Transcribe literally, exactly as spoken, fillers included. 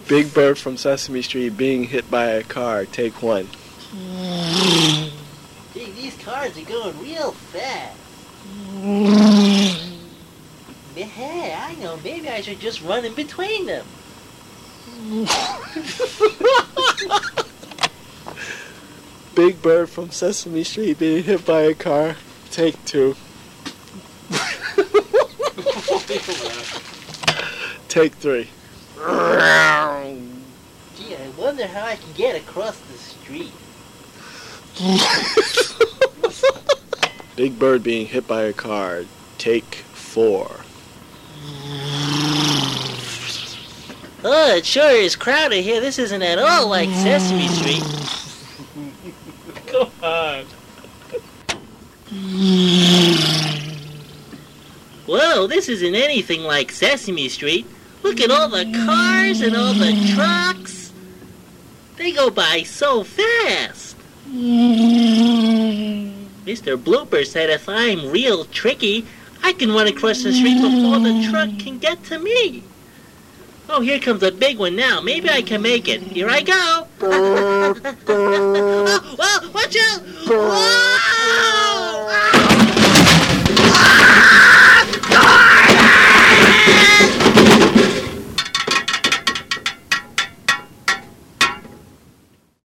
Big Bird from Sesame Street being hit by a car. Take one. Gee, these cars are going real fast. Hey, I know. Maybe I should just run in between them. Big Bird from Sesame Street being hit by a car. Take two. Take three. Gee, I wonder how I can get across the street. Big Bird being hit by a car. Take four. Oh, it sure is crowded here. This isn't at all like Sesame Street. Come on. Whoa, this isn't anything like Sesame Street. Look at all the cars and all the trucks. They go by so fast. Mister Blooper said if I'm real tricky, I can run across the street before the truck can get to me. Oh, here comes a big one now. Maybe I can make it. Here I go. Oh, whoa, watch out! Whoa! Ah!